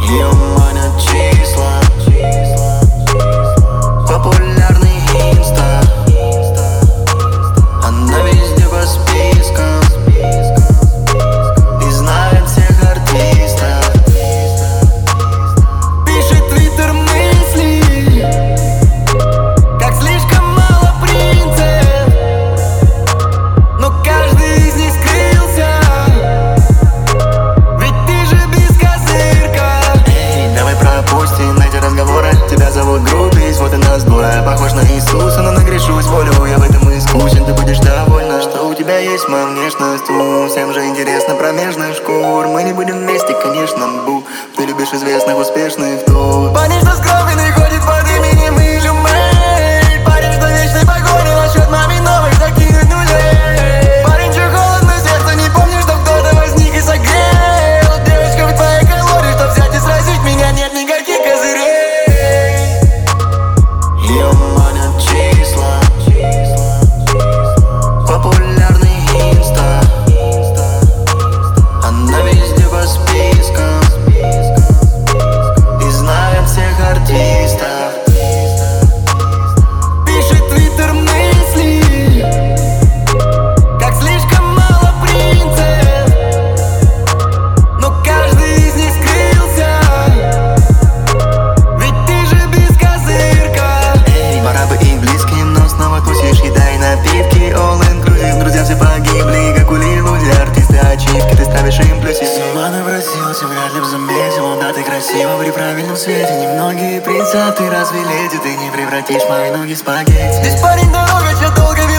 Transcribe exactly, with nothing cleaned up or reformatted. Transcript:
Ее манят числа, популярный инста. Она везде по спискам и знает всех артистов. Пишет твиттер мысли, как слишком мало принцев, но каждый из них скрылся, ведь ты же без козырка. Эй, давай пропустим эти разговоры. Тебя зовут грубить, вот и нас двое. Похож на Иисуса, но нагрешусь волю. Я в этом искусен, ты будешь довольна, что у тебя есть моя внешность. У, всем же интересно промежных шкур. Мы не будем вместе, конечно, бу. Ты любишь известных, успешных тур. Парень, что скромный, ходит под именем Илюмей. Парень, что в вечной погоне насчет маме новых закинуть нулей. Парень, что холодно сердце, не помню, что кто-то возник и согрел. Девочка в твоей колоде, чтоб взять и сразить меня, нет никаких козырей. Ее манят числа, популярный инста. Она везде по спискам и знает всех артистов. Пишет твиттер мысли, как слишком мало принцев, но каждый из них скрылся, ведь ты же без козырка. Эй, пора бы и близким, но снова тусишь, еда и напитки. All inclusive, друзья все погибли, как у Лилуди. Артисты ачивки, ты ставишь им плюсик. С ума напросился, вряд ли б заметил. Да, ты красива при правильном свете. Немногие принца, ты разве леди? Ты не превратишь мои ноги в спагетти. Здесь парень дорога, чё долго вел.